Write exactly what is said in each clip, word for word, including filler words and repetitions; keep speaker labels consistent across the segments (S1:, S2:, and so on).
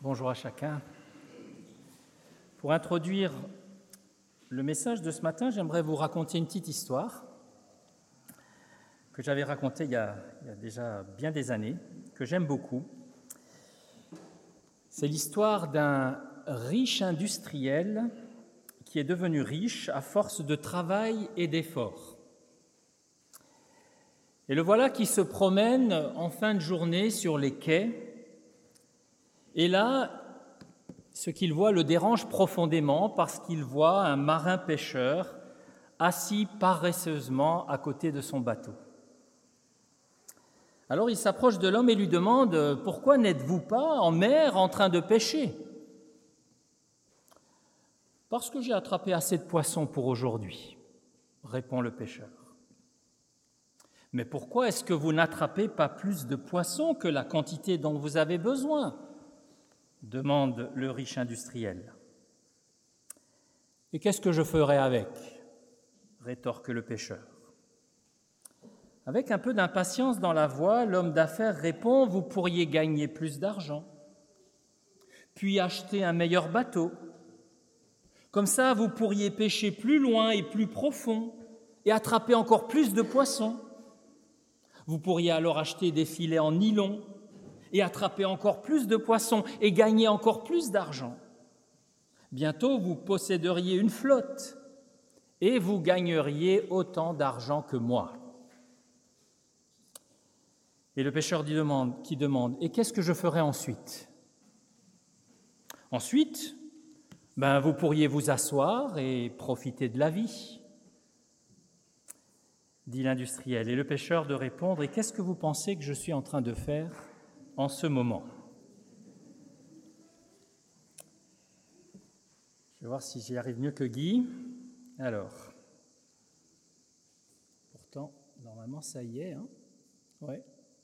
S1: Bonjour à chacun. Pour introduire le message de ce matin, j'aimerais vous raconter une petite histoire que j'avais racontée il y a, il y a déjà bien des années, que j'aime beaucoup. C'est l'histoire d'un riche industriel qui est devenu riche à force de travail et d'efforts. Et le voilà qui se promène en fin de journée sur les quais. Et là, ce qu'il voit le dérange profondément parce qu'il voit un marin pêcheur assis paresseusement à côté de son bateau. Alors il s'approche de l'homme et lui demande « Pourquoi n'êtes-vous pas en mer en train de pêcher ?»« Parce que j'ai attrapé assez de poissons pour aujourd'hui, » répond le pêcheur. « Mais pourquoi est-ce que vous n'attrapez pas plus de poissons que la quantité dont vous avez besoin ?» demande le riche industriel. « Et qu'est-ce que je ferai avec ?» rétorque le pêcheur. Avec un peu d'impatience dans la voix, l'homme d'affaires répond « Vous pourriez gagner plus d'argent, puis acheter un meilleur bateau. Comme ça, vous pourriez pêcher plus loin et plus profond et attraper encore plus de poissons. Vous pourriez alors acheter des filets en nylon et attraper encore plus de poissons et gagner encore plus d'argent. Bientôt, vous posséderiez une flotte et vous gagneriez autant d'argent que moi. » Et le pêcheur qui demande, qui demande « Et qu'est-ce que je ferai ensuite ?»« Ensuite, ben, vous pourriez vous asseoir et profiter de la vie. » dit l'industriel. Et le pêcheur de répondre « Et qu'est-ce que vous pensez que je suis en train de faire en ce moment ?» Je vais voir si j'y arrive mieux que Guy. Alors, pourtant, normalement, ça y est. Hein oui.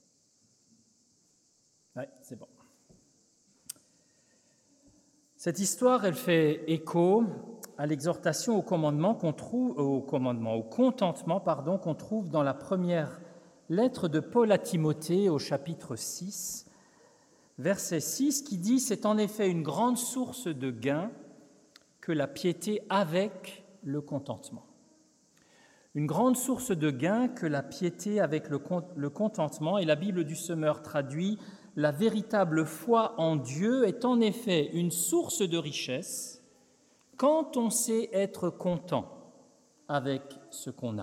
S1: Oui, c'est bon. Cette histoire, elle fait écho à l'exhortation au commandement qu'on trouve, au commandement, au contentement, pardon, qu'on trouve dans la première lettre de Paul à Timothée au chapitre six, verset six, qui dit « C'est en effet une grande source de gain que la piété avec le contentement. » Une grande source de gain que la piété avec le, le contentement, et la Bible du Semeur traduit « La véritable foi en Dieu est en effet une source de richesse quand on sait être content avec ce qu'on a. »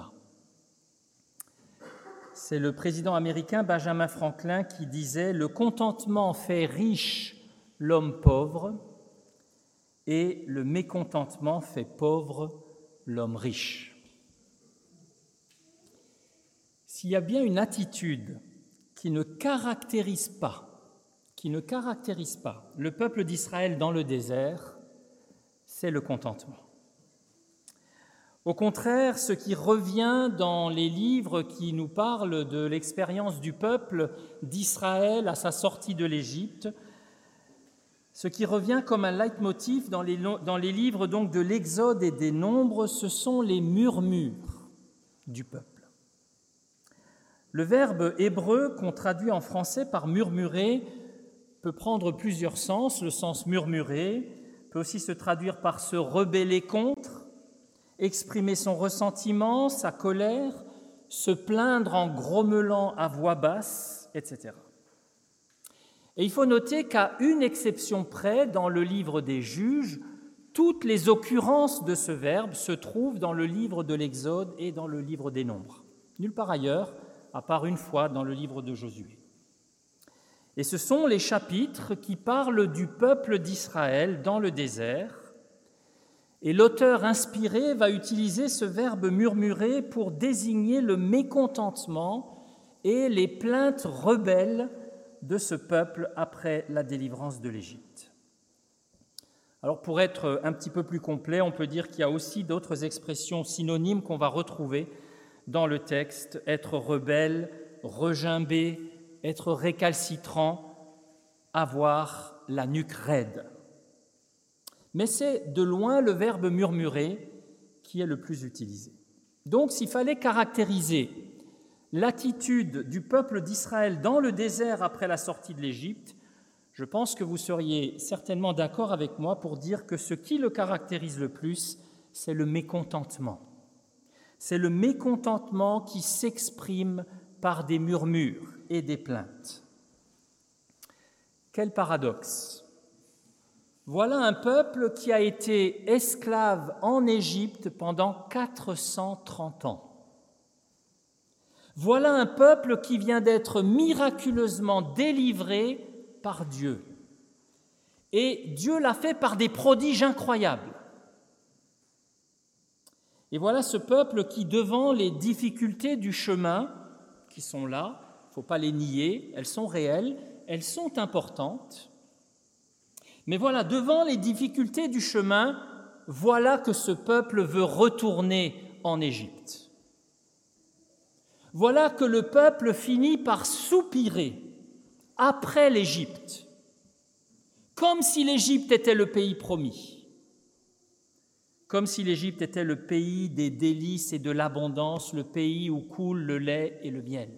S1: C'est le président américain Benjamin Franklin qui disait « Le contentement fait riche l'homme pauvre et le mécontentement fait pauvre l'homme riche. » S'il y a bien une attitude qui ne caractérise pas, qui ne caractérise pas le peuple d'Israël dans le désert, c'est le contentement. Au contraire, ce qui revient dans les livres qui nous parlent de l'expérience du peuple d'Israël à sa sortie de l'Égypte, ce qui revient comme un leitmotiv dans les, dans les livres donc de l'Exode et des Nombres, ce sont les murmures du peuple. Le verbe hébreu qu'on traduit en français par murmurer peut prendre plusieurs sens. Le sens murmurer peut aussi se traduire par se rebeller contre, exprimer son ressentiment, sa colère, se plaindre en grommelant à voix basse, et cetera. Et il faut noter qu'à une exception près, dans le livre des Juges, toutes les occurrences de ce verbe se trouvent dans le livre de l'Exode et dans le livre des Nombres. Nulle part ailleurs, à part une fois dans le livre de Josué. Et ce sont les chapitres qui parlent du peuple d'Israël dans le désert, et l'auteur inspiré va utiliser ce verbe murmurer pour désigner le mécontentement et les plaintes rebelles de ce peuple après la délivrance de l'Égypte. Alors pour être un petit peu plus complet, on peut dire qu'il y a aussi d'autres expressions synonymes qu'on va retrouver dans le texte, être rebelle, regimber, être récalcitrant, avoir la nuque raide. Mais c'est de loin le verbe murmurer qui est le plus utilisé. Donc, s'il fallait caractériser l'attitude du peuple d'Israël dans le désert après la sortie de l'Égypte, Je pense que vous seriez certainement d'accord avec moi pour dire que ce qui le caractérise le plus, c'est le mécontentement. C'est le mécontentement qui s'exprime par des murmures et des plaintes. Quel paradoxe! Voilà un peuple qui a été esclave en Égypte pendant quatre cent trente ans. Voilà un peuple qui vient d'être miraculeusement délivré par Dieu. Et Dieu l'a fait par des prodiges incroyables. Et voilà ce peuple qui, devant les difficultés du chemin, qui sont là, il ne faut pas les nier, elles sont réelles, elles sont importantes. Mais voilà, devant les difficultés du chemin, voilà que ce peuple veut retourner en Égypte. Voilà que le peuple finit par soupirer après l'Égypte, comme si l'Égypte était le pays promis, comme si l'Égypte était le pays des délices et de l'abondance, le pays où coule le lait et le miel.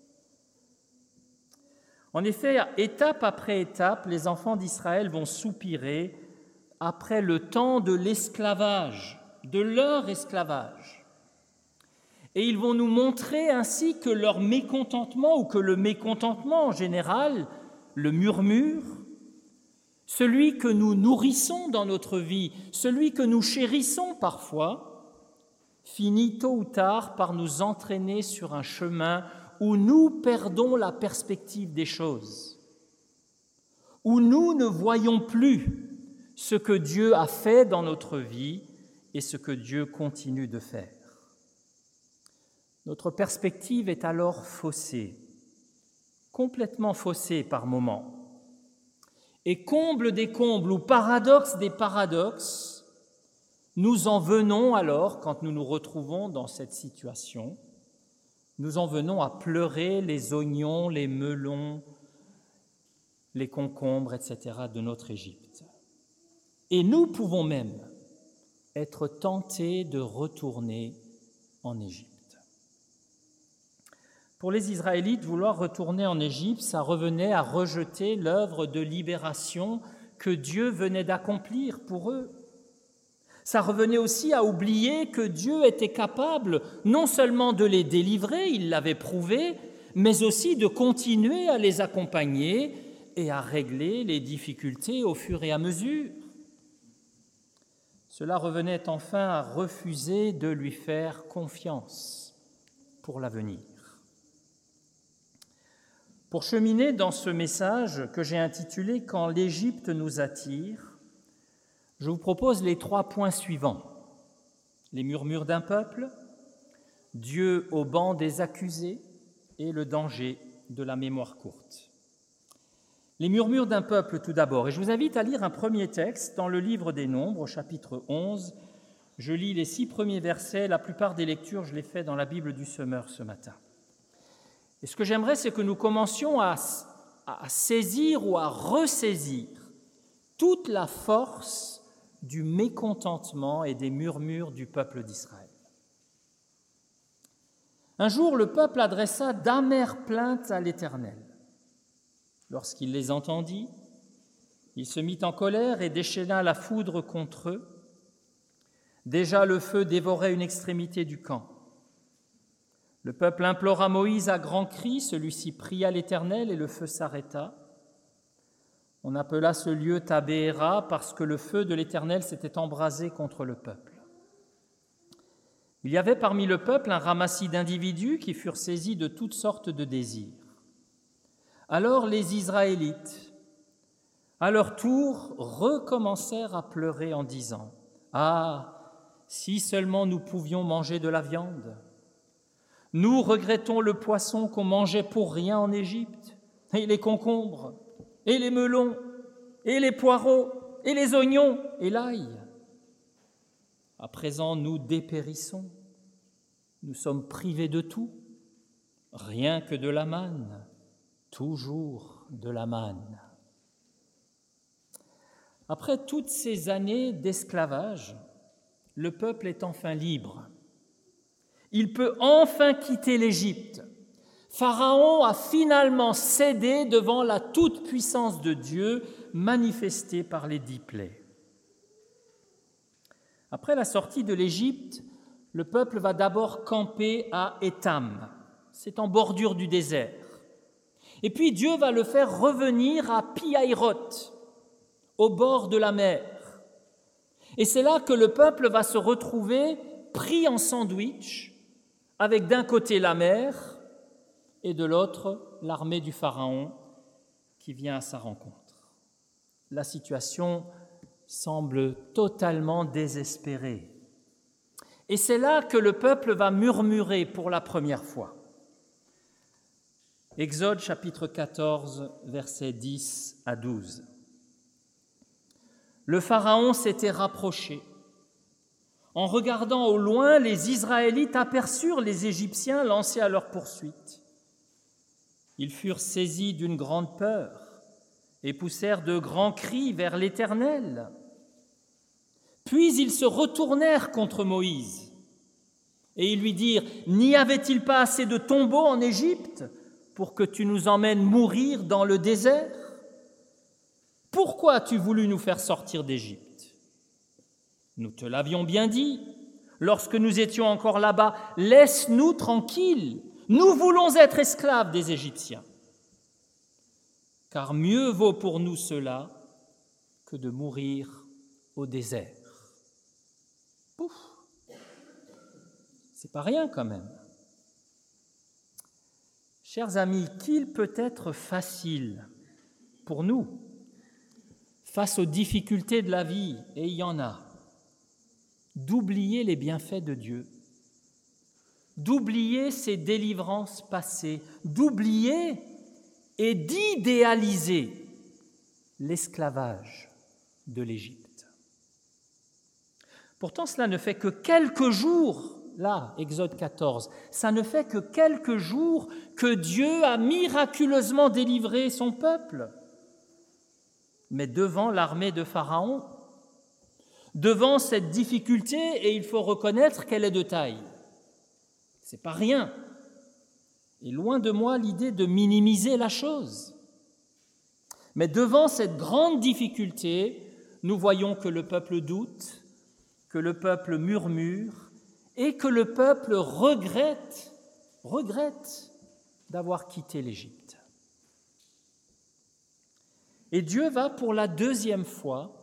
S1: En effet, étape après étape, les enfants d'Israël vont soupirer après le temps de l'esclavage, de leur esclavage. Et ils vont nous montrer ainsi que leur mécontentement, ou que le mécontentement en général, le murmure, celui que nous nourrissons dans notre vie, celui que nous chérissons parfois, finit tôt ou tard par nous entraîner sur un chemin où nous perdons la perspective des choses, où nous ne voyons plus ce que Dieu a fait dans notre vie et ce que Dieu continue de faire. Notre perspective est alors faussée, complètement faussée par moments. Et comble des combles ou paradoxe des paradoxes, nous en venons alors, quand nous nous retrouvons dans cette situation, nous en venons à pleurer les oignons, les melons, les concombres, et cetera de notre Égypte. Et nous pouvons même être tentés de retourner en Égypte. Pour les Israélites, vouloir retourner en Égypte, ça revenait à rejeter l'œuvre de libération que Dieu venait d'accomplir pour eux. Ça revenait aussi à oublier que Dieu était capable non seulement de les délivrer, il l'avait prouvé, mais aussi de continuer à les accompagner et à régler les difficultés au fur et à mesure. Cela revenait enfin à refuser de lui faire confiance pour l'avenir. Pour cheminer dans ce message que j'ai intitulé « Quand l'Égypte nous attire », je vous propose les trois points suivants. Les murmures d'un peuple, Dieu au banc des accusés et le danger de la mémoire courte. Les murmures d'un peuple tout d'abord. Et je vous invite à lire un premier texte dans le livre des Nombres, au chapitre onze. Je lis les six premiers versets. La plupart des lectures, je les fais dans la Bible du Semeur ce matin. Et ce que j'aimerais, c'est que nous commencions à, à saisir ou à ressaisir toute la force du mécontentement et des murmures du peuple d'Israël. Un jour, le peuple adressa d'amères plaintes à l'Éternel. Lorsqu'il les entendit, il se mit en colère et déchaîna la foudre contre eux. Déjà le feu dévorait une extrémité du camp. Le peuple implora Moïse à grands cris, celui-ci pria l'Éternel et le feu s'arrêta. On appela ce lieu Tabéhéra parce que le feu de l'Éternel s'était embrasé contre le peuple. Il y avait parmi le peuple un ramassis d'individus qui furent saisis de toutes sortes de désirs. Alors les Israélites, à leur tour, recommencèrent à pleurer en disant « Ah, si seulement nous pouvions manger de la viande ! Nous regrettons le poisson qu'on mangeait pour rien en Égypte, et les concombres, et les melons, et les poireaux, et les oignons, et l'ail. À présent, nous dépérissons, nous sommes privés de tout, rien que de la manne, toujours de la manne. » Après toutes ces années d'esclavage, le peuple est enfin libre. Il peut enfin quitter l'Égypte, Pharaon a finalement cédé devant la toute-puissance de Dieu manifestée par les dix plaies. Après la sortie de l'Égypte, le peuple va d'abord camper à Étam, c'est en bordure du désert. Et puis Dieu va le faire revenir à Pi-Hahiroth, au bord de la mer. Et c'est là que le peuple va se retrouver pris en sandwich, avec d'un côté la mer et de l'autre l'armée du Pharaon qui vient à sa rencontre. La situation semble totalement désespérée. Et c'est là que le peuple va murmurer pour la première fois. Exode chapitre quatorze, versets dix à douze. Le Pharaon s'était rapproché. En regardant au loin, les Israélites aperçurent les Égyptiens lancés à leur poursuite. Ils furent saisis d'une grande peur et poussèrent de grands cris vers l'Éternel. Puis ils se retournèrent contre Moïse et ils lui dirent « N'y avait-il pas assez de tombeaux en Égypte pour que tu nous emmènes mourir dans le désert ? Pourquoi as-tu voulu nous faire sortir d'Égypte ? Nous te l'avions bien dit, lorsque nous étions encore là-bas, laisse-nous tranquilles, nous voulons être esclaves des Égyptiens. Car mieux vaut pour nous cela que de mourir au désert. » Pouf, c'est pas rien quand même. Chers amis, qu'il peut être facile pour nous, face aux difficultés de la vie, et il y en a, d'oublier les bienfaits de Dieu, d'oublier ses délivrances passées, d'oublier et d'idéaliser l'esclavage de l'Égypte. Pourtant, cela ne fait que quelques jours, là, Exode quatorze, ça ne fait que quelques jours que Dieu a miraculeusement délivré son peuple. Mais devant l'armée de Pharaon, devant cette difficulté, et il faut reconnaître qu'elle est de taille. C'est pas rien. Et loin de moi l'idée de minimiser la chose. Mais devant cette grande difficulté, nous voyons que le peuple doute, que le peuple murmure et que le peuple regrette, regrette d'avoir quitté l'Égypte. Et Dieu va pour la deuxième fois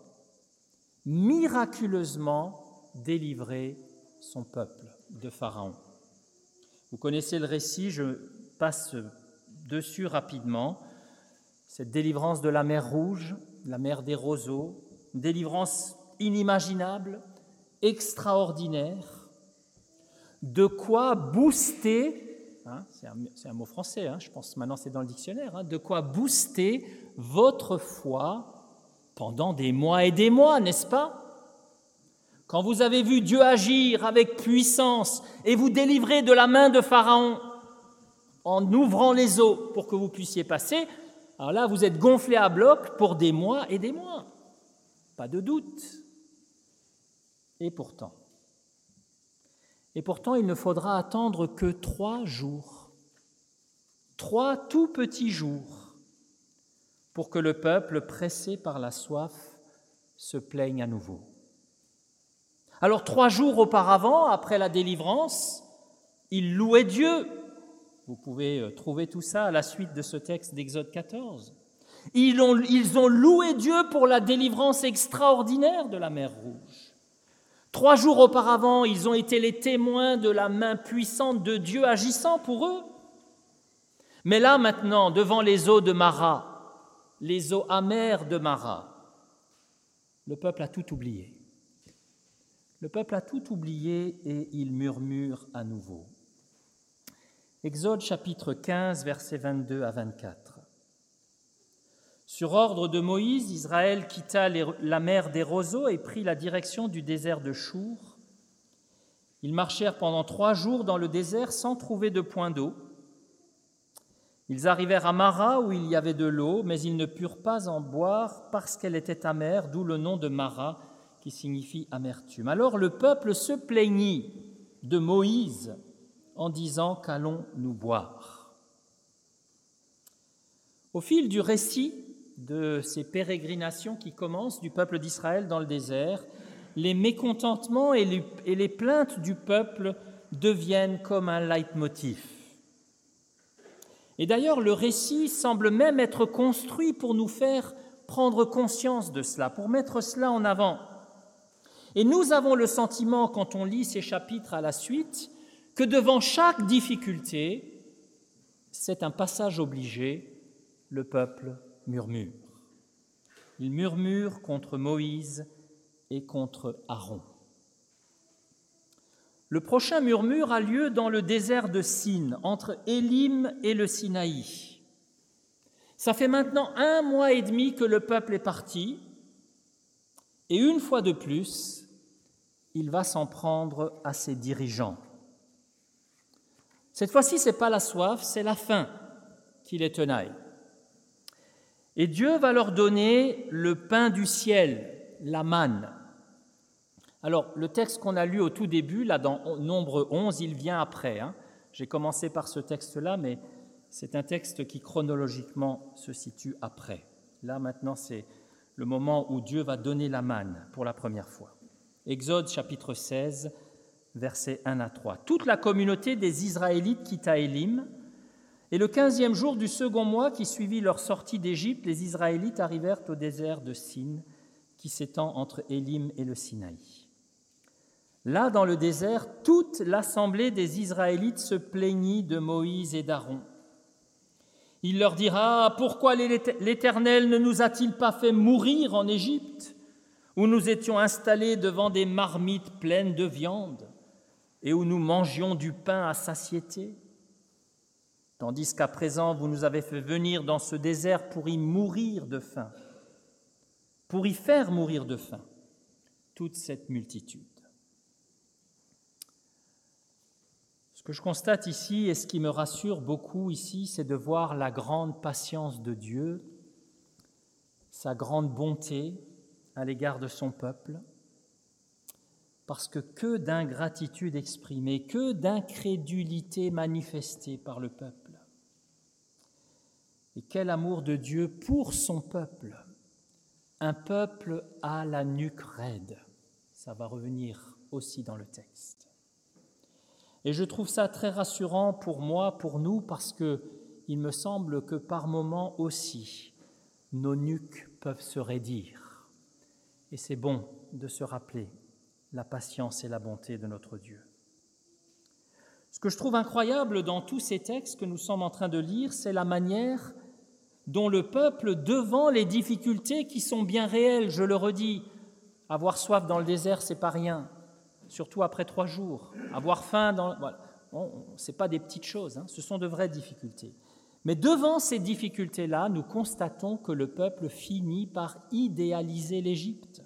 S1: miraculeusement délivrer son peuple de Pharaon. Vous connaissez le récit, je passe dessus rapidement. Cette délivrance de la mer Rouge, la mer des roseaux, une délivrance inimaginable, extraordinaire, de quoi booster, hein, c'est, un, c'est un mot français, hein, je pense maintenant c'est dans le dictionnaire, hein, de quoi booster votre foi pendant des mois et des mois, n'est-ce pas ? Quand vous avez vu Dieu agir avec puissance et vous délivrer de la main de Pharaon en ouvrant les eaux pour que vous puissiez passer, alors là, vous êtes gonflé à bloc pour des mois et des mois. Pas de doute. Et pourtant, et pourtant, il ne faudra attendre que trois jours, trois tout petits jours, pour que le peuple, pressé par la soif, se plaigne à nouveau. Alors, trois jours auparavant, après la délivrance, ils louaient Dieu. Vous pouvez trouver tout ça à la suite de ce texte d'Exode quatorze. Ils ont, ils ont loué Dieu pour la délivrance extraordinaire de la mer Rouge. Trois jours auparavant, ils ont été les témoins de la main puissante de Dieu agissant pour eux. Mais là, maintenant, devant les eaux de Mara, les eaux amères de Mara, le peuple a tout oublié. Le peuple a tout oublié et il murmure à nouveau. Exode chapitre quinze, versets vingt-deux à vingt-quatre. Sur ordre de Moïse, Israël quitta les, la mer des roseaux et prit la direction du désert de Chour. Ils marchèrent pendant trois jours dans le désert sans trouver de point d'eau. Ils arrivèrent à Mara où il y avait de l'eau, mais ils ne purent pas en boire parce qu'elle était amère, d'où le nom de Mara, qui signifie amertume. Alors le peuple se plaignit de Moïse en disant « Qu'allons-nous boire » Au fil du récit de ces pérégrinations qui commencent du peuple d'Israël dans le désert, les mécontentements et les, et les plaintes du peuple deviennent comme un leitmotiv. Et d'ailleurs, le récit semble même être construit pour nous faire prendre conscience de cela, pour mettre cela en avant. Et nous avons le sentiment, quand on lit ces chapitres à la suite, que devant chaque difficulté, c'est un passage obligé, le peuple murmure. Il murmure contre Moïse et contre Aaron. Le prochain murmure a lieu dans le désert de Sin, entre Élim et le Sinaï. Ça fait maintenant un mois et demi que le peuple est parti, et une fois de plus, il va s'en prendre à ses dirigeants. Cette fois-ci, ce n'est pas la soif, c'est la faim qui les tenaille. Et Dieu va leur donner le pain du ciel, la manne. Alors, le texte qu'on a lu au tout début, là dans Nombre onze, il vient après. Hein. J'ai commencé par ce texte-là, mais c'est un texte qui chronologiquement se situe après. Là, maintenant, c'est le moment où Dieu va donner la manne pour la première fois. Exode chapitre seize, versets un à trois. Toute la communauté des Israélites quitta Élim, et le quinzième jour du second mois qui suivit leur sortie d'Égypte, les Israélites arrivèrent au désert de Sin, qui s'étend entre Élim et le Sinaï. Là, dans le désert, toute l'assemblée des Israélites se plaignit de Moïse et d'Aaron. Il leur dira « Pourquoi l'Éternel ne nous a-t-il pas fait mourir en Égypte, où nous étions installés devant des marmites pleines de viande et où nous mangions du pain à satiété, tandis qu'à présent vous nous avez fait venir dans ce désert pour y mourir de faim, pour y faire mourir de faim toute cette multitude. » Ce que je constate ici, et ce qui me rassure beaucoup ici, c'est de voir la grande patience de Dieu, sa grande bonté à l'égard de son peuple, parce que que d'ingratitude exprimée, que d'incrédulité manifestée par le peuple. Et quel amour de Dieu pour son peuple, un peuple à la nuque raide, ça va revenir aussi dans le texte. Et je trouve ça très rassurant pour moi, pour nous, parce qu'il me semble que par moments aussi, nos nuques peuvent se raidir. Et c'est bon de se rappeler la patience et la bonté de notre Dieu. Ce que je trouve incroyable dans tous ces textes que nous sommes en train de lire, c'est la manière dont le peuple, devant les difficultés qui sont bien réelles, je le redis, avoir soif dans le désert, c'est pas rien. Surtout après trois jours, avoir faim, dans, voilà. Bon, ce n'est pas des petites choses, hein, ce sont de vraies difficultés. Mais devant ces difficultés-là, nous constatons que le peuple finit par idéaliser l'Égypte.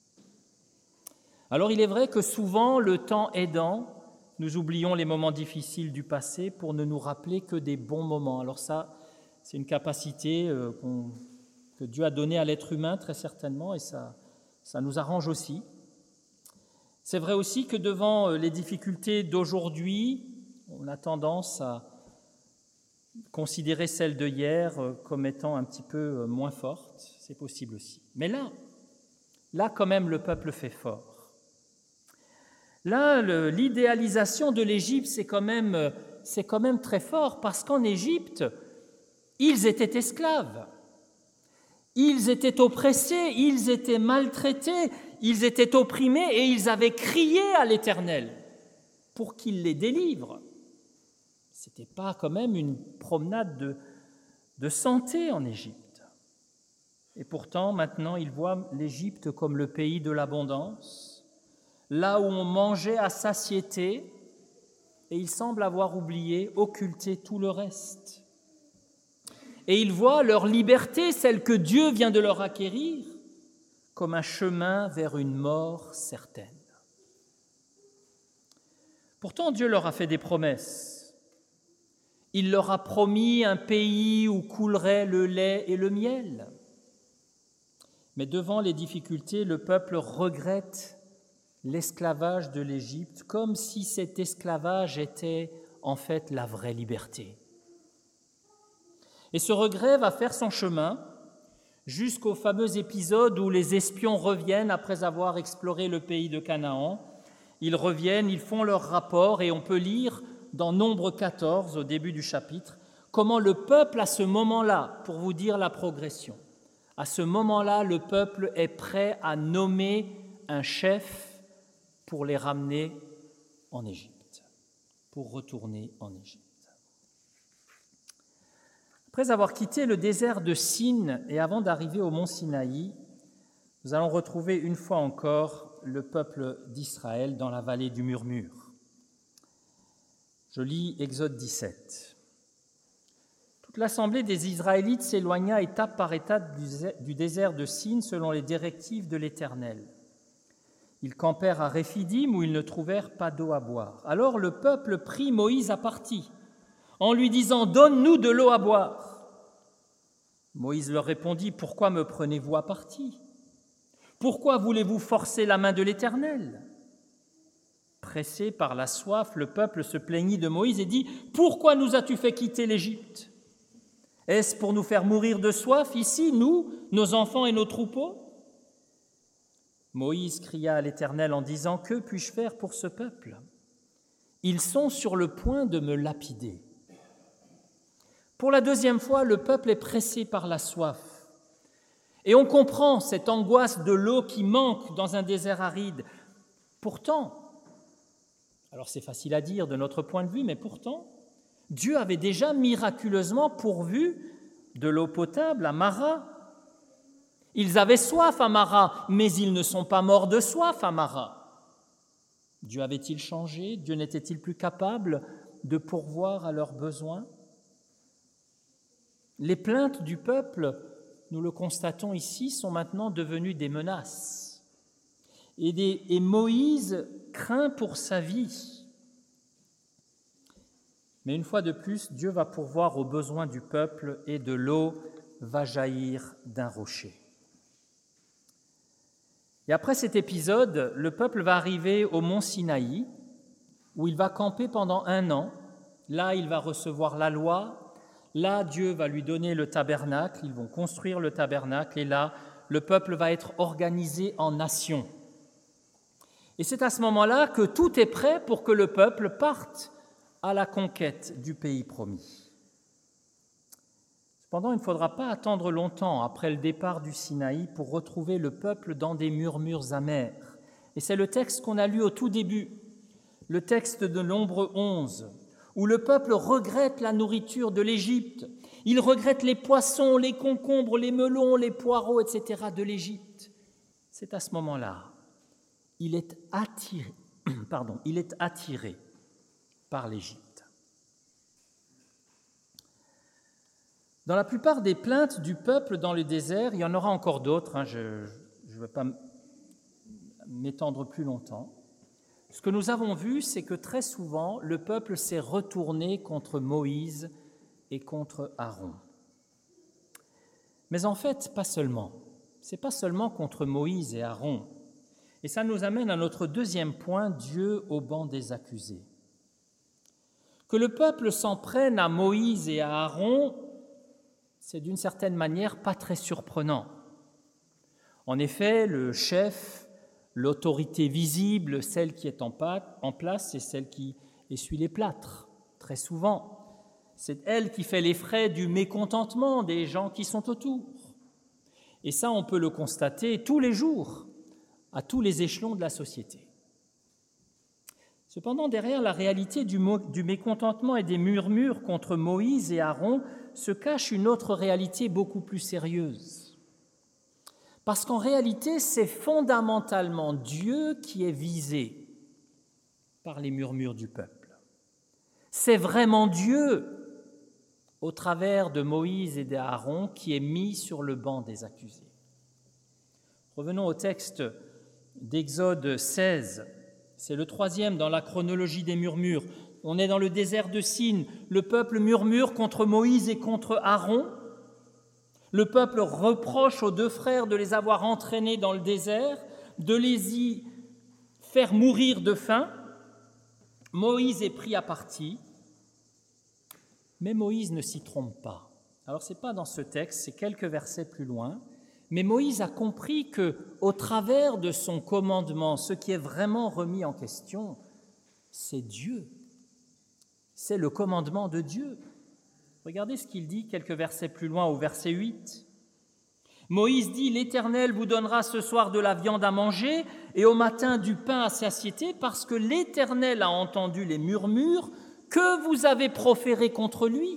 S1: Alors il est vrai que souvent, le temps aidant, nous oublions les moments difficiles du passé pour ne nous rappeler que des bons moments. Alors ça, c'est une capacité euh, qu'on, que Dieu a donnée à l'être humain très certainement, et ça, ça nous arrange aussi. C'est vrai aussi que devant les difficultés d'aujourd'hui, on a tendance à considérer celles de hier comme étant un petit peu moins fortes. C'est possible aussi. Mais là, là quand même, le peuple fait fort. Là, le, l'idéalisation de l'Égypte, c'est quand même, c'est quand même très fort, parce qu'en Égypte, ils étaient esclaves. Ils étaient oppressés, ils étaient maltraités, ils étaient opprimés et ils avaient crié à l'Éternel pour qu'il les délivre. Ce n'était pas quand même une promenade de, de santé en Égypte. Et pourtant, maintenant, ils voient l'Égypte comme le pays de l'abondance, là où on mangeait à satiété, et ils semblent avoir oublié, occulté tout le reste. Et ils voient leur liberté, celle que Dieu vient de leur acquérir, comme un chemin vers une mort certaine. Pourtant, Dieu leur a fait des promesses. Il leur a promis un pays où coulerait le lait et le miel. Mais devant les difficultés, le peuple regrette l'esclavage de l'Égypte, comme si cet esclavage était en fait la vraie liberté. Et ce regret va faire son chemin jusqu'au fameux épisode où les espions reviennent après avoir exploré le pays de Canaan. Ils reviennent, ils font leur rapport et on peut lire dans Nombre quatorze, au début du chapitre, comment le peuple, à ce moment-là, pour vous dire la progression, à ce moment-là, le peuple est prêt à nommer un chef pour les ramener en Égypte, pour retourner en Égypte. Après avoir quitté le désert de Sin et avant d'arriver au mont Sinaï, nous allons retrouver une fois encore le peuple d'Israël dans la vallée du murmure. Je lis Exode dix-sept. Toute l'assemblée des Israélites s'éloigna étape par étape du désert de Sin selon les directives de l'Éternel. Ils campèrent à Réphidim où ils ne trouvèrent pas d'eau à boire. Alors le peuple prit Moïse à partie en lui disant « Donne-nous de l'eau à boire ». Moïse leur répondit « Pourquoi me prenez-vous à partie ? Pourquoi voulez-vous forcer la main de l'Éternel » Pressé par la soif, le peuple se plaignit de Moïse et dit « Pourquoi nous as-tu fait quitter l'Égypte ? Est-ce pour nous faire mourir de soif ici, nous, nos enfants et nos troupeaux ?» Moïse cria à l'Éternel en disant « Que puis-je faire pour ce peuple ? Ils sont sur le point de me lapider. » Pour la deuxième fois, le peuple est pressé par la soif. Et on comprend cette angoisse de l'eau qui manque dans un désert aride. Pourtant, alors c'est facile à dire de notre point de vue, mais pourtant, Dieu avait déjà miraculeusement pourvu de l'eau potable à Mara. Ils avaient soif à Mara, mais ils ne sont pas morts de soif à Mara. Dieu avait-il changé ? Dieu n'était-il plus capable de pourvoir à leurs besoins ? Les plaintes du peuple, nous le constatons ici, sont maintenant devenues des menaces. Et, des, et Moïse craint pour sa vie. Mais une fois de plus, Dieu va pourvoir aux besoins du peuple et de l'eau va jaillir d'un rocher. Et après cet épisode, le peuple va arriver au mont Sinaï, où il va camper pendant un an. Là, il va recevoir la loi. Là, Dieu va lui donner le tabernacle. Ils vont construire le tabernacle. Et là, le peuple va être organisé en nations. Et c'est à ce moment-là que tout est prêt pour que le peuple parte à la conquête du pays promis. Cependant, il ne faudra pas attendre longtemps après le départ du Sinaï pour retrouver le peuple dans des murmures amers. Et c'est le texte qu'on a lu au tout début, le texte de Nombre onze, où le peuple regrette la nourriture de l'Égypte. Il regrette les poissons, les concombres, les melons, les poireaux, et cetera de l'Égypte. C'est à ce moment-là, il est attiré, pardon, il est attiré par l'Égypte. Dans la plupart des plaintes du peuple dans le désert, il y en aura encore d'autres, hein, je ne vais pas m'étendre plus longtemps. Ce que nous avons vu, c'est que très souvent, le peuple s'est retourné contre Moïse et contre Aaron. Mais en fait, pas seulement. Ce n'est pas seulement contre Moïse et Aaron. Et ça nous amène à notre deuxième point, Dieu au banc des accusés. Que le peuple s'en prenne à Moïse et à Aaron, c'est d'une certaine manière pas très surprenant. En effet, le chef, l'autorité visible, celle qui est en place, c'est celle qui essuie les plâtres, très souvent. C'est elle qui fait les frais du mécontentement des gens qui sont autour. Et ça, on peut le constater tous les jours, à tous les échelons de la société. Cependant, derrière la réalité du, mo- du mécontentement et des murmures contre Moïse et Aaron se cache une autre réalité beaucoup plus sérieuse. Parce qu'en réalité, c'est fondamentalement Dieu qui est visé par les murmures du peuple. C'est vraiment Dieu, au travers de Moïse et d'Aaron, qui est mis sur le banc des accusés. Revenons au texte d'Exode seize. C'est le troisième dans la chronologie des murmures. On est dans le désert de Sin. Le peuple murmure contre Moïse et contre Aaron. Le peuple reproche aux deux frères de les avoir entraînés dans le désert, de les y faire mourir de faim. Moïse est pris à partie, mais Moïse ne s'y trompe pas. Alors ce n'est pas dans ce texte, c'est quelques versets plus loin, mais Moïse a compris qu'au travers de son commandement, ce qui est vraiment remis en question, c'est Dieu. C'est le commandement de Dieu. Regardez ce qu'il dit quelques versets plus loin, au verset huit. Moïse dit « L'Éternel vous donnera ce soir de la viande à manger et au matin du pain à satiété, parce que l'Éternel a entendu les murmures que vous avez proférés contre lui.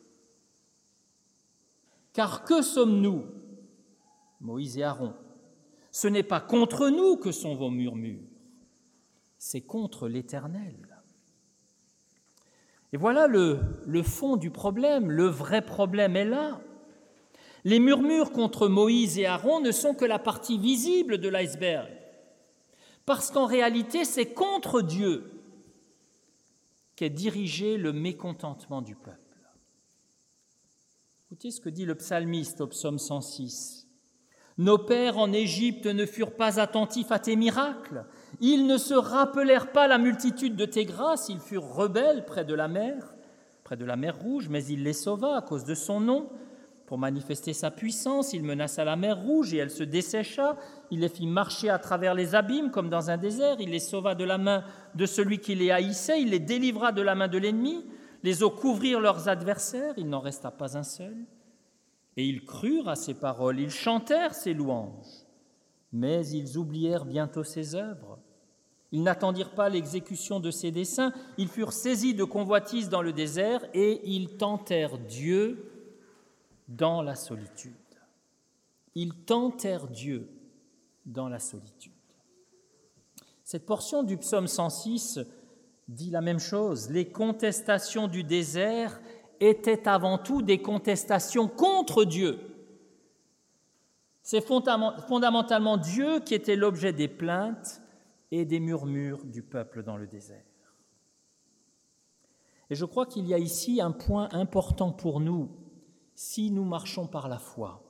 S1: Car que sommes-nous, Moïse et Aaron? Ce n'est pas contre nous que sont vos murmures, c'est contre l'Éternel. » Et voilà le, le fond du problème, le vrai problème est là. Les murmures contre Moïse et Aaron ne sont que la partie visible de l'iceberg, parce qu'en réalité, c'est contre Dieu qu'est dirigé le mécontentement du peuple. Écoutez ce que dit le psalmiste au psaume cent six. « Nos pères en Égypte ne furent pas attentifs à tes miracles, ils ne se rappelèrent pas la multitude de tes grâces, ils furent rebelles près de la mer, près de la mer Rouge, mais il les sauva à cause de son nom. Pour manifester sa puissance, il menaça la mer Rouge et elle se dessécha. Il les fit marcher à travers les abîmes comme dans un désert. Il les sauva de la main de celui qui les haïssait. Il les délivra de la main de l'ennemi. Les eaux couvrirent leurs adversaires. Il n'en resta pas un seul. Et ils crurent à ses paroles. Ils chantèrent ses louanges. Mais ils oublièrent bientôt ses œuvres. Ils n'attendirent pas l'exécution de ses desseins. Ils furent saisis de convoitise dans le désert et ils tentèrent Dieu dans la solitude. Ils tentèrent Dieu dans la solitude. Cette portion du psaume cent six dit la même chose. Les contestations du désert étaient avant tout des contestations contre Dieu. C'est fondamentalement Dieu qui était l'objet des plaintes et des murmures du peuple dans le désert. Et je crois qu'il y a ici un point important pour nous si nous marchons par la foi.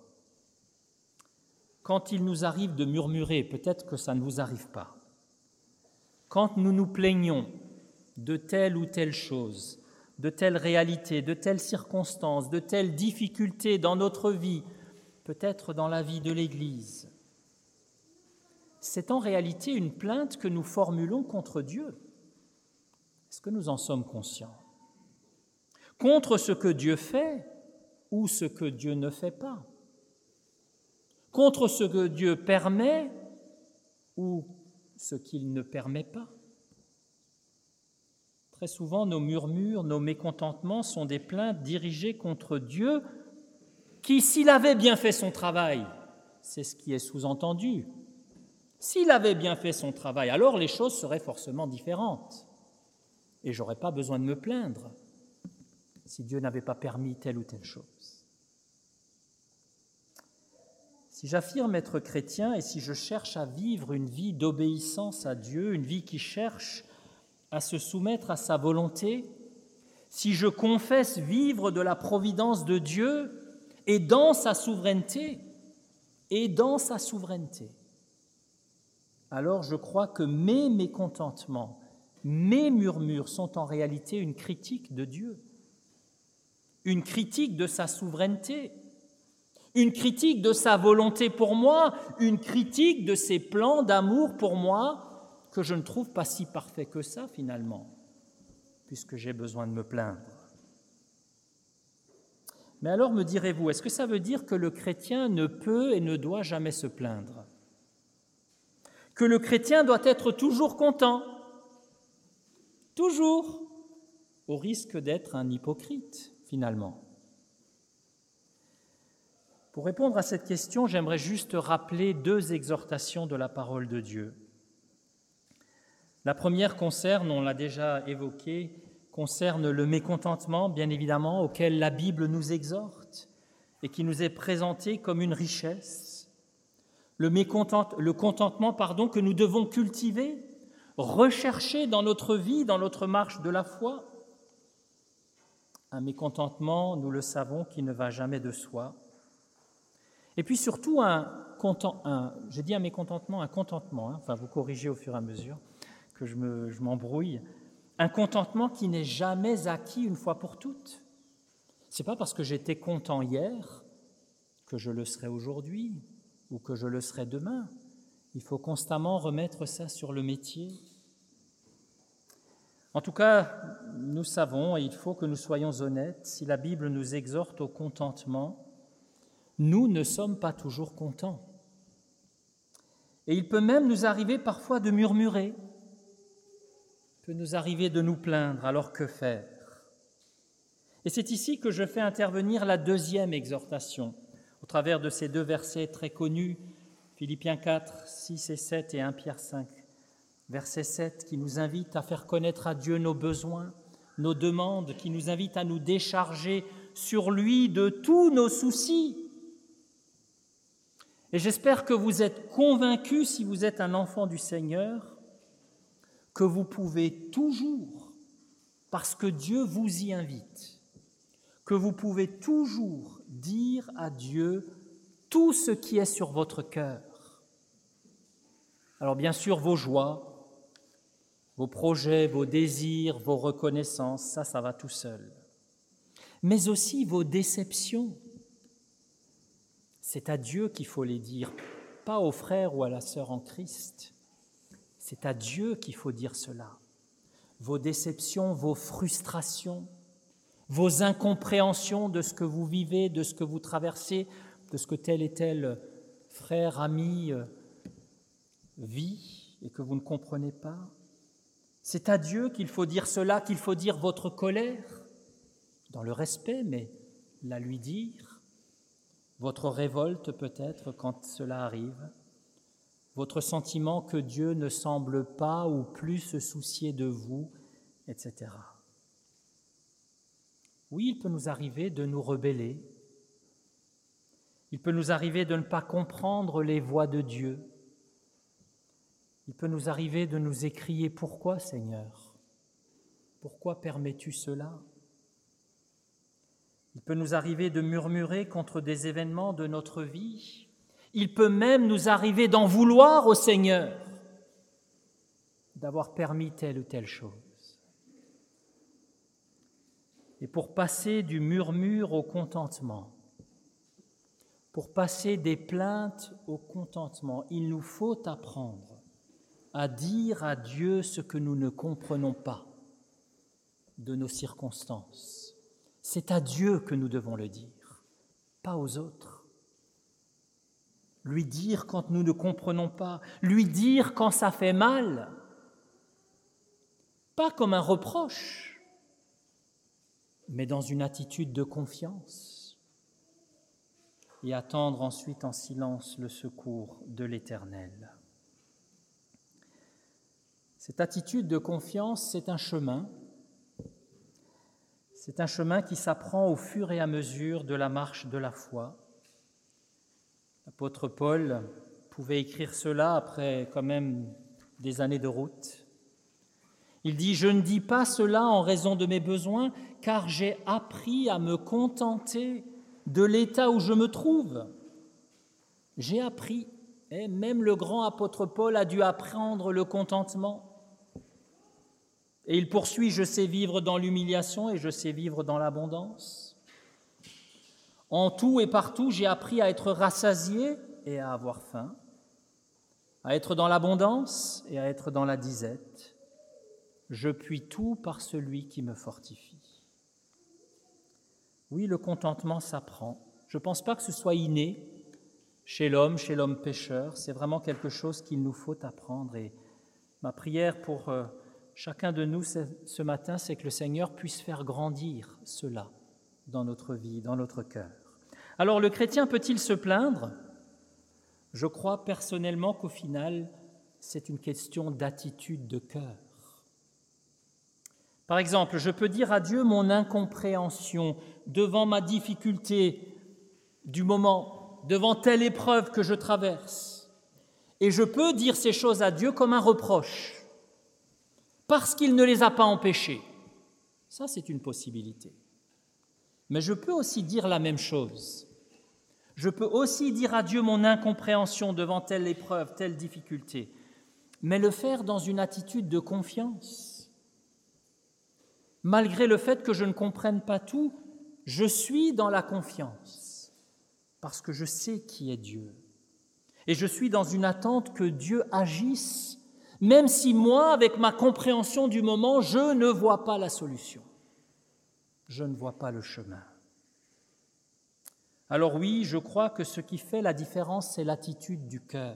S1: Quand il nous arrive de murmurer, peut-être que ça ne vous arrive pas, quand nous nous plaignons de telle ou telle chose, de telle réalité, de telles circonstances, de telles difficultés dans notre vie, peut-être dans la vie de l'Église, c'est en réalité une plainte que nous formulons contre Dieu. Est-ce que nous en sommes conscients? Contre ce que Dieu fait ou ce que Dieu ne fait pas, contre ce que Dieu permet ou ce qu'il ne permet pas. Très souvent, nos murmures, nos mécontentements sont des plaintes dirigées contre Dieu qui, s'il avait bien fait son travail, c'est ce qui est sous-entendu, s'il avait bien fait son travail, alors les choses seraient forcément différentes et je n'aurais pas besoin de me plaindre si Dieu n'avait pas permis telle ou telle chose. Si j'affirme être chrétien et si je cherche à vivre une vie d'obéissance à Dieu, une vie qui cherche à se soumettre à sa volonté, si je confesse vivre de la providence de Dieu et dans sa souveraineté, et dans sa souveraineté, alors je crois que mes mécontentements, mes murmures sont en réalité une critique de Dieu, une critique de sa souveraineté, une critique de sa volonté pour moi, une critique de ses plans d'amour pour moi, que je ne trouve pas si parfait que ça finalement, puisque j'ai besoin de me plaindre. Mais alors me direz-vous, est-ce que ça veut dire que le chrétien ne peut et ne doit jamais se plaindre? Que le chrétien doit être toujours content? Toujours, au risque d'être un hypocrite, finalement. Pour répondre à cette question, j'aimerais juste rappeler deux exhortations de la parole de Dieu. La première concerne, on l'a déjà évoqué, concerne le mécontentement, bien évidemment, auquel la Bible nous exhorte et qui nous est présenté comme une richesse. Le, mécontent, le contentement, pardon, que nous devons cultiver, rechercher dans notre vie, dans notre marche de la foi. Un mécontentement, nous le savons, qui ne va jamais de soi. Et puis surtout, un, content, un, j'ai dit un mécontentement, un contentement, hein, enfin vous corrigez au fur et à mesure que je, me, je m'embrouille, un contentement qui n'est jamais acquis une fois pour toutes. Ce n'est pas parce que j'étais content hier que je le serai aujourd'hui ou que je le serai demain. Il faut constamment remettre ça sur le métier. En tout cas, nous savons, et il faut que nous soyons honnêtes, si la Bible nous exhorte au contentement, nous ne sommes pas toujours contents. Et il peut même nous arriver parfois de murmurer, il peut nous arriver de nous plaindre, alors que faire ? Et c'est ici que je fais intervenir la deuxième exhortation, au travers de ces deux versets très connus, Philippiens quatre, six et sept et un Pierre cinq. Verset sept qui nous invite à faire connaître à Dieu nos besoins, nos demandes, qui nous invite à nous décharger sur lui de tous nos soucis. Et j'espère que vous êtes convaincus, si vous êtes un enfant du Seigneur, que vous pouvez toujours, parce que Dieu vous y invite, que vous pouvez toujours dire à Dieu tout ce qui est sur votre cœur. Alors bien sûr, vos joies, vos projets, vos désirs, vos reconnaissances, ça, ça va tout seul. Mais aussi vos déceptions. C'est à Dieu qu'il faut les dire, pas au frère ou à la sœur en Christ. C'est à Dieu qu'il faut dire cela. Vos déceptions, vos frustrations, vos incompréhensions de ce que vous vivez, de ce que vous traversez, de ce que tel et tel frère, ami vit et que vous ne comprenez pas. C'est à Dieu qu'il faut dire cela, qu'il faut dire votre colère, dans le respect, mais la lui dire, votre révolte peut-être quand cela arrive, votre sentiment que Dieu ne semble pas ou plus se soucier de vous, et cetera. Oui, il peut nous arriver de nous rebeller, il peut nous arriver de ne pas comprendre les voies de Dieu, il peut nous arriver de nous écrier « Pourquoi, Seigneur ? Pourquoi permets-tu cela ?» Il peut nous arriver de murmurer contre des événements de notre vie. Il peut même nous arriver d'en vouloir au Seigneur, d'avoir permis telle ou telle chose. Et pour passer du murmure au contentement, pour passer des plaintes au contentement, il nous faut apprendre à dire à Dieu ce que nous ne comprenons pas de nos circonstances. C'est à Dieu que nous devons le dire, pas aux autres. Lui dire quand nous ne comprenons pas, lui dire quand ça fait mal, pas comme un reproche, mais dans une attitude de confiance, et attendre ensuite en silence le secours de l'Éternel. Cette attitude de confiance, c'est un chemin. C'est un chemin qui s'apprend au fur et à mesure de la marche de la foi. L'apôtre Paul pouvait écrire cela après quand même des années de route. Il dit « Je ne dis pas cela en raison de mes besoins, car j'ai appris à me contenter de l'état où je me trouve. » J'ai appris, et même le grand apôtre Paul a dû apprendre le contentement. Et il poursuit « Je sais vivre dans l'humiliation et je sais vivre dans l'abondance. En tout et partout, j'ai appris à être rassasié et à avoir faim, à être dans l'abondance et à être dans la disette. Je puis tout par celui qui me fortifie. » Oui, le contentement s'apprend. Je ne pense pas que ce soit inné chez l'homme, chez l'homme pécheur. C'est vraiment quelque chose qu'il nous faut apprendre. Et ma prière pour euh, chacun de nous ce matin, c'est que le Seigneur puisse faire grandir cela dans notre vie, dans notre cœur. Alors, le chrétien peut-il se plaindre ? Je crois personnellement qu'au final, c'est une question d'attitude de cœur. Par exemple, je peux dire à Dieu mon incompréhension devant ma difficulté du moment, devant telle épreuve que je traverse. Et je peux dire ces choses à Dieu comme un reproche, parce qu'il ne les a pas empêchées. Ça, c'est une possibilité. Mais je peux aussi dire la même chose. Je peux aussi dire à Dieu mon incompréhension devant telle épreuve, telle difficulté, mais le faire dans une attitude de confiance. Malgré le fait que je ne comprenne pas tout, je suis dans la confiance parce que je sais qui est Dieu. Et je suis dans une attente que Dieu agisse, même si moi, avec ma compréhension du moment, je ne vois pas la solution. Je ne vois pas le chemin. Alors oui, je crois que ce qui fait la différence, c'est l'attitude du cœur.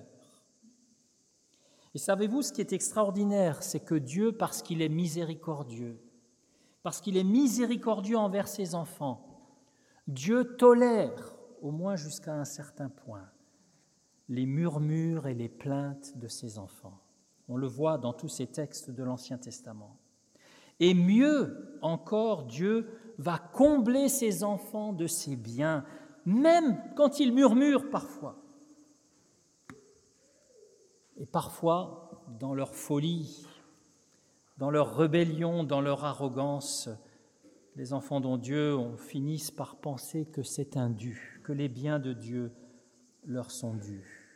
S1: Et savez-vous, ce qui est extraordinaire, c'est que Dieu, parce qu'il est miséricordieux, parce qu'il est miséricordieux envers ses enfants, Dieu tolère, au moins jusqu'à un certain point, les murmures et les plaintes de ses enfants. On le voit dans tous ces textes de l'Ancien Testament. Et mieux encore, Dieu va combler ses enfants de ses biens, même quand ils murmurent parfois. Et parfois, dans leur folie, dans leur rébellion, dans leur arrogance, les enfants dont Dieu on finissent par penser que c'est un dû, que les biens de Dieu leur sont dus.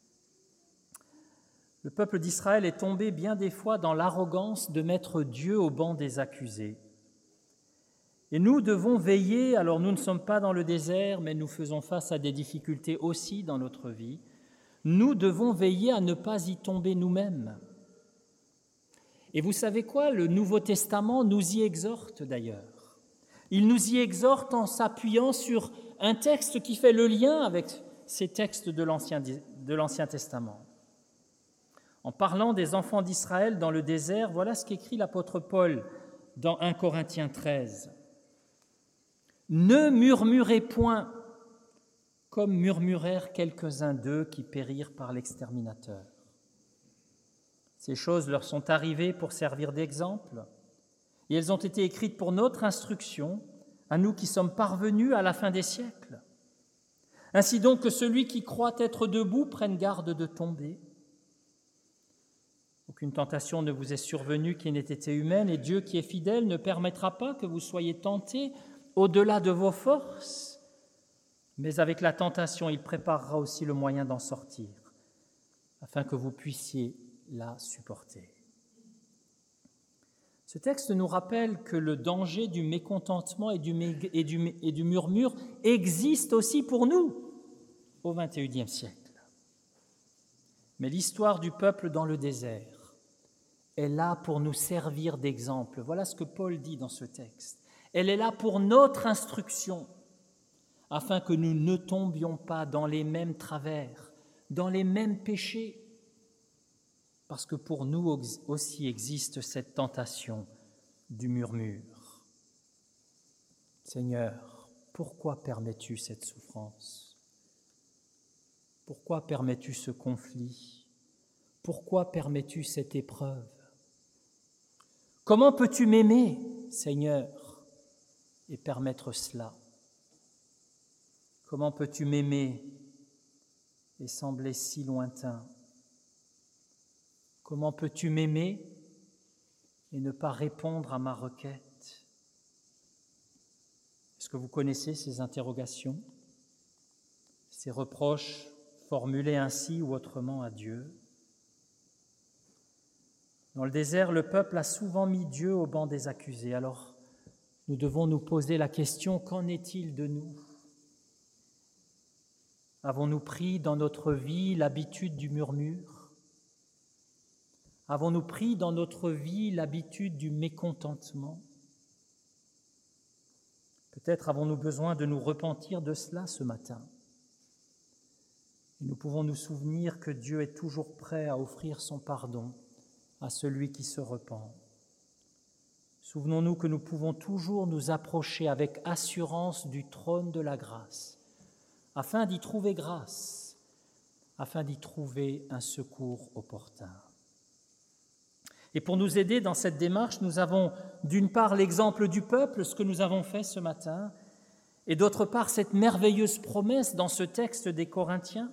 S1: Le peuple d'Israël est tombé bien des fois dans l'arrogance de mettre Dieu au banc des accusés. Et nous devons veiller, alors nous ne sommes pas dans le désert, mais nous faisons face à des difficultés aussi dans notre vie. Nous devons veiller à ne pas y tomber nous-mêmes. Et vous savez quoi? Le Nouveau Testament nous y exhorte d'ailleurs. Il nous y exhorte en s'appuyant sur un texte qui fait le lien avec ces textes de l'Ancien, de l'Ancien Testament. En parlant des enfants d'Israël dans le désert, voilà ce qu'écrit l'apôtre Paul dans un Corinthiens treize. « Ne murmurez point, comme murmurèrent quelques-uns d'eux qui périrent par l'exterminateur. Ces choses leur sont arrivées pour servir d'exemple, et elles ont été écrites pour notre instruction, à nous qui sommes parvenus à la fin des siècles. Ainsi donc que celui qui croit être debout prenne garde de tomber. Aucune tentation ne vous est survenue qui n'ait été humaine, et Dieu qui est fidèle ne permettra pas que vous soyez tentés au-delà de vos forces, mais avec la tentation, il préparera aussi le moyen d'en sortir, afin que vous puissiez la supporter. » Ce texte nous rappelle que le danger du mécontentement et du, mé- et du, et du murmure existe aussi pour nous au vingt et unième siècle. Mais l'histoire du peuple dans le désert est là pour nous servir d'exemple. Voilà ce que Paul dit dans ce texte. Elle est là pour notre instruction, afin que nous ne tombions pas dans les mêmes travers, dans les mêmes péchés, parce que pour nous aussi existe cette tentation du murmure. Seigneur, pourquoi permets-tu cette souffrance? Pourquoi permets-tu ce conflit? Pourquoi permets-tu cette épreuve? Comment peux-tu m'aimer, Seigneur, et permettre cela? Comment peux-tu m'aimer et sembler si lointain? Comment peux-tu m'aimer et ne pas répondre à ma requête? Est-ce que vous connaissez ces interrogations, ces reproches formulés ainsi ou autrement à Dieu? Dans le désert, le peuple a souvent mis Dieu au banc des accusés. Alors, nous devons nous poser la question, qu'en est-il de nous? Avons-nous pris dans notre vie l'habitude du murmure? Avons-nous pris dans notre vie l'habitude du mécontentement? Peut-être avons-nous besoin de nous repentir de cela ce matin. Et nous pouvons nous souvenir que Dieu est toujours prêt à offrir son pardon à celui qui se repent. Souvenons-nous que nous pouvons toujours nous approcher avec assurance du trône de la grâce, afin d'y trouver grâce, afin d'y trouver un secours opportun. Et pour nous aider dans cette démarche, nous avons d'une part l'exemple du peuple, ce que nous avons fait ce matin, et d'autre part cette merveilleuse promesse dans ce texte des Corinthiens.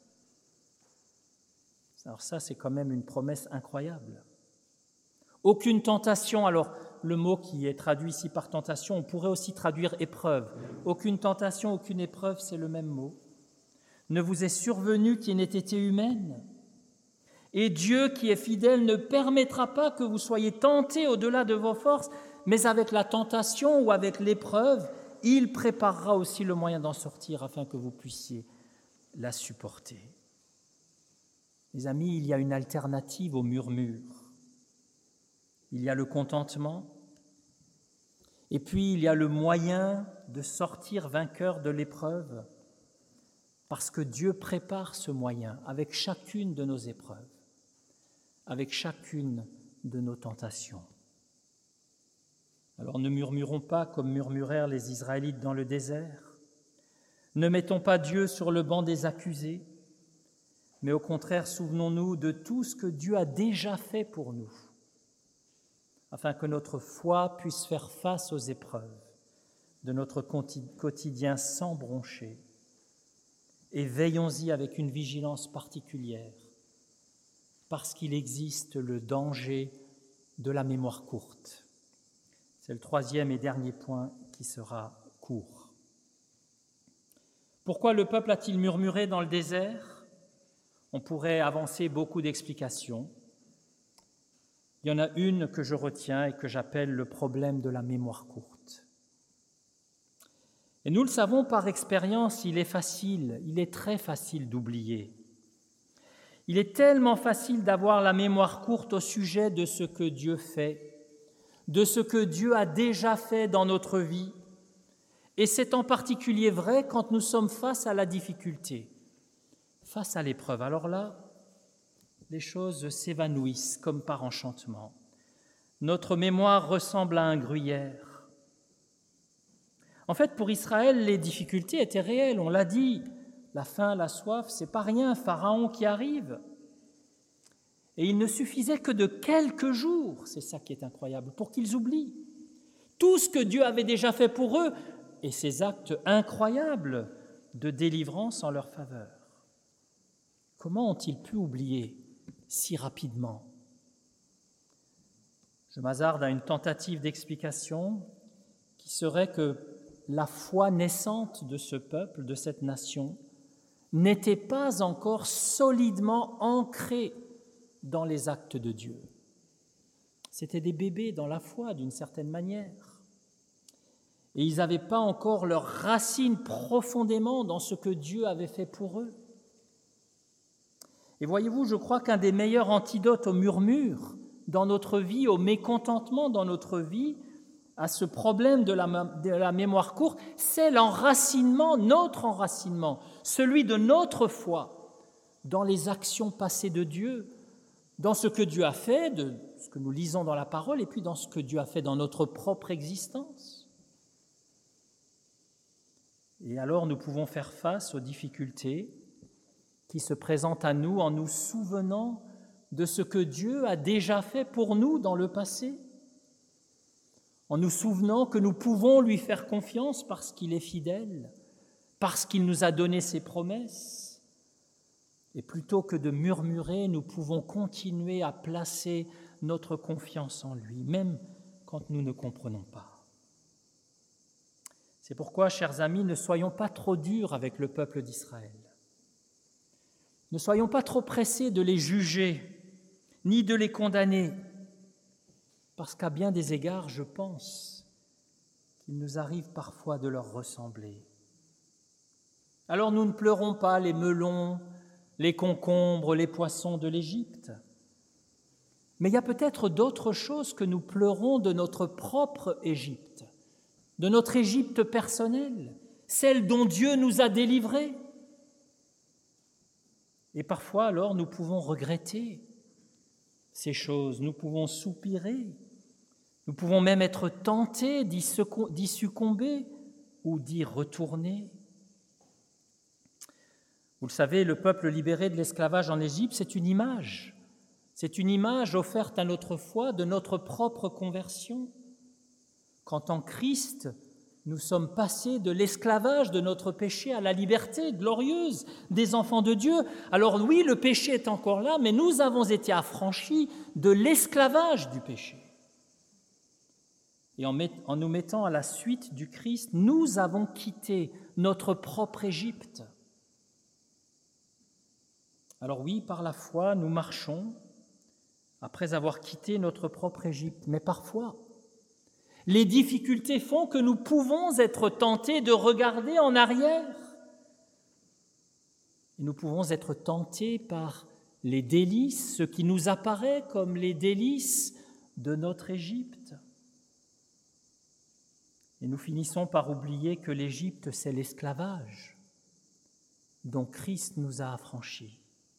S1: Alors ça, c'est quand même une promesse incroyable. Aucune tentation, alors le mot qui est traduit ici par tentation, on pourrait aussi traduire épreuve. Aucune tentation, aucune épreuve, c'est le même mot. Ne vous est survenu qui n'ait été humaine. Et Dieu qui est fidèle ne permettra pas que vous soyez tentés au-delà de vos forces, mais avec la tentation ou avec l'épreuve, il préparera aussi le moyen d'en sortir afin que vous puissiez la supporter. Mes amis, il y a une alternative au murmure. Il y a le contentement, et puis il y a le moyen de sortir vainqueur de l'épreuve, parce que Dieu prépare ce moyen avec chacune de nos épreuves, avec chacune de nos tentations. Alors ne murmurons pas comme murmurèrent les Israélites dans le désert. Ne mettons pas Dieu sur le banc des accusés, mais au contraire, souvenons-nous de tout ce que Dieu a déjà fait pour nous, afin que notre foi puisse faire face aux épreuves de notre quotidien sans broncher. Et veillons-y avec une vigilance particulière, parce qu'il existe le danger de la mémoire courte. C'est le troisième et dernier point qui sera court. Pourquoi le peuple a-t-il murmuré dans le désert ? On pourrait avancer beaucoup d'explications. Il y en a une que je retiens et que j'appelle le problème de la mémoire courte. Et nous le savons par expérience, il est facile, il est très facile d'oublier. Il est tellement facile d'avoir la mémoire courte au sujet de ce que Dieu fait, de ce que Dieu a déjà fait dans notre vie. Et c'est en particulier vrai quand nous sommes face à la difficulté, face à l'épreuve. Alors là, les choses s'évanouissent comme par enchantement. Notre mémoire ressemble à un gruyère. En fait, pour Israël, les difficultés étaient réelles, on l'a dit. La faim, la soif, c'est pas rien, Pharaon qui arrive. Et il ne suffisait que de quelques jours, c'est ça qui est incroyable, pour qu'ils oublient tout ce que Dieu avait déjà fait pour eux et ces actes incroyables de délivrance en leur faveur. Comment ont-ils pu oublier si rapidement ? Je m'hasarde à une tentative d'explication qui serait que la foi naissante de ce peuple, de cette nation, n'était pas encore solidement ancrée dans les actes de Dieu. C'étaient des bébés dans la foi, d'une certaine manière. Et ils n'avaient pas encore leurs racines profondément dans ce que Dieu avait fait pour eux. Et voyez-vous, je crois qu'un des meilleurs antidotes au murmure dans notre vie, au mécontentement dans notre vie, à ce problème de la, de la mémoire courte, c'est l'enracinement, notre enracinement, celui de notre foi dans les actions passées de Dieu, dans ce que Dieu a fait, de ce que nous lisons dans la parole, et puis dans ce que Dieu a fait dans notre propre existence. Et alors nous pouvons faire face aux difficultés qui se présentent à nous en nous souvenant de ce que Dieu a déjà fait pour nous dans le passé, en nous souvenant que nous pouvons lui faire confiance parce qu'il est fidèle, parce qu'il nous a donné ses promesses. Et plutôt que de murmurer, nous pouvons continuer à placer notre confiance en lui, même quand nous ne comprenons pas. C'est pourquoi, chers amis, ne soyons pas trop durs avec le peuple d'Israël. Ne soyons pas trop pressés de les juger, ni de les condamner, parce qu'à bien des égards, je pense qu'il nous arrive parfois de leur ressembler. Alors nous ne pleurons pas les melons, les concombres, les poissons de l'Égypte, mais il y a peut-être d'autres choses que nous pleurons de notre propre Égypte, de notre Égypte personnelle, celle dont Dieu nous a délivrés. Et parfois, alors, nous pouvons regretter ces choses, nous pouvons soupirer, nous pouvons même être tentés d'y succomber ou d'y retourner. Vous le savez, le peuple libéré de l'esclavage en Égypte, c'est une image. C'est une image offerte à notre foi de notre propre conversion. Quand en Christ, nous sommes passés de l'esclavage de notre péché à la liberté glorieuse des enfants de Dieu. Alors oui, le péché est encore là, mais nous avons été affranchis de l'esclavage du péché. Et en, met, en nous mettant à la suite du Christ, nous avons quitté notre propre Égypte. Alors oui, par la foi, nous marchons après avoir quitté notre propre Égypte, mais parfois, Les difficultés font que nous pouvons être tentés de regarder en arrière. Et nous pouvons être tentés par les délices, ce qui nous apparaît comme les délices de notre Égypte. Et nous finissons par oublier que l'Égypte, c'est l'esclavage dont Christ nous a affranchis.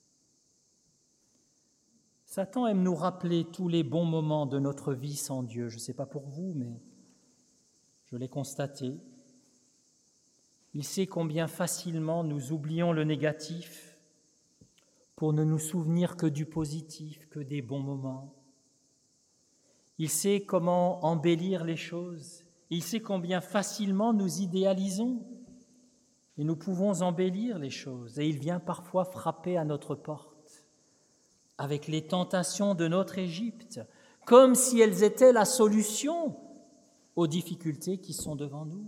S1: Satan aime nous rappeler tous les bons moments de notre vie sans Dieu. Je ne sais pas pour vous, mais je l'ai constaté. Il sait combien facilement nous oublions le négatif pour ne nous souvenir que du positif, que des bons moments. Il sait comment embellir les choses. Il sait combien facilement nous idéalisons et nous pouvons embellir les choses. Et il vient parfois frapper à notre porte avec les tentations de notre Égypte, comme si elles étaient la solution aux difficultés qui sont devant nous.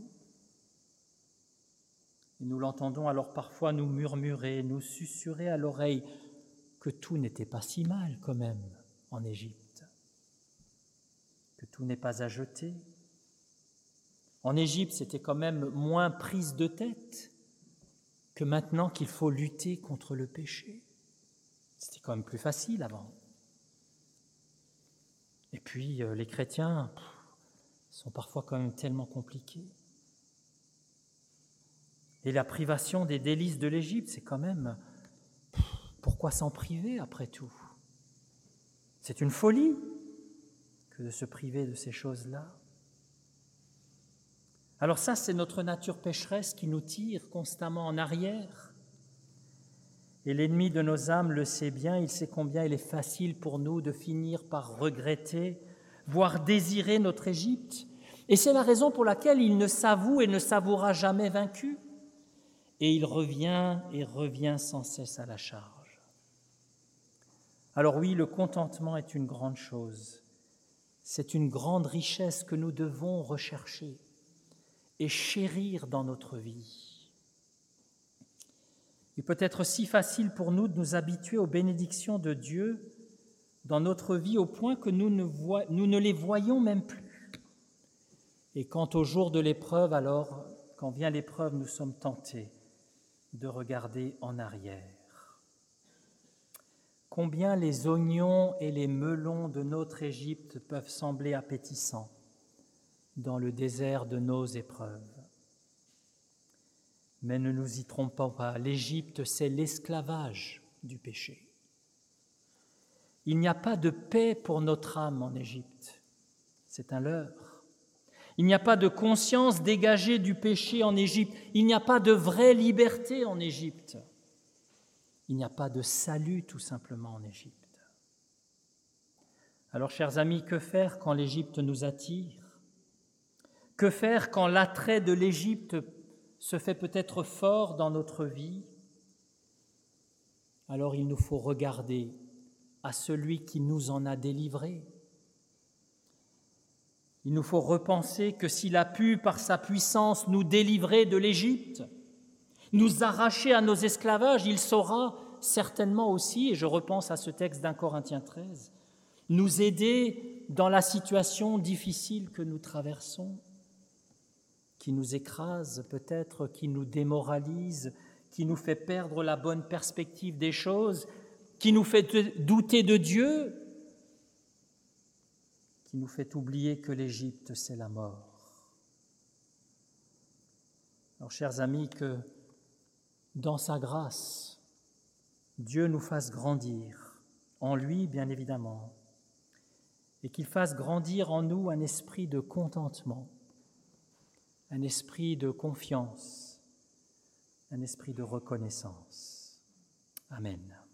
S1: Et nous l'entendons alors parfois nous murmurer, nous susurrer à l'oreille que tout n'était pas si mal quand même en Égypte, que tout n'est pas à jeter. En Égypte, c'était quand même moins prise de tête que maintenant qu'il faut lutter contre le péché. C'était quand même plus facile avant. Et puis, euh, les chrétiens pff, sont parfois quand même tellement compliqués. Et la privation des délices de l'Égypte, c'est quand même... Pff, pourquoi s'en priver après tout? C'est une folie que de se priver de ces choses-là. Alors ça, c'est notre nature pécheresse qui nous tire constamment en arrière. Et l'ennemi de nos âmes le sait bien, il sait combien il est facile pour nous de finir par regretter, voire désirer notre Égypte. Et c'est la raison pour laquelle il ne s'avoue et ne s'avouera jamais vaincu. Et il revient et revient sans cesse à la charge. Alors oui, le contentement est une grande chose. C'est une grande richesse que nous devons rechercher et chérir dans notre vie. Il peut être si facile pour nous de nous habituer aux bénédictions de Dieu dans notre vie au point que nous ne, voy- nous ne les voyons même plus. Et quant au jour de l'épreuve, alors, quand vient l'épreuve, nous sommes tentés de regarder en arrière. Combien les oignons et les melons de notre Égypte peuvent sembler appétissants dans le désert de nos épreuves. Mais ne nous y trompons pas, l'Égypte, c'est l'esclavage du péché. Il n'y a pas de paix pour notre âme en Égypte, c'est un leurre. Il n'y a pas de conscience dégagée du péché en Égypte, il n'y a pas de vraie liberté en Égypte. Il n'y a pas de salut tout simplement en Égypte. Alors, chers amis, que faire quand l'Égypte nous attire? Que faire quand l'attrait de l'Égypte se fait peut-être fort dans notre vie? Alors il nous faut regarder à celui qui nous en a délivrés. Il nous faut repenser que s'il a pu, par sa puissance, nous délivrer de l'Égypte, nous arracher à nos esclavages, il saura certainement aussi, et je repense à ce texte d'Premier Corinthiens treize, nous aider dans la situation difficile que nous traversons, qui nous écrase peut-être, qui nous démoralise, qui nous fait perdre la bonne perspective des choses, qui nous fait douter de Dieu, qui nous fait oublier que l'Égypte, c'est la mort. Alors, chers amis, que dans sa grâce, Dieu nous fasse grandir, en lui, bien évidemment, et qu'il fasse grandir en nous un esprit de contentement, un esprit de confiance, un esprit de reconnaissance. Amen.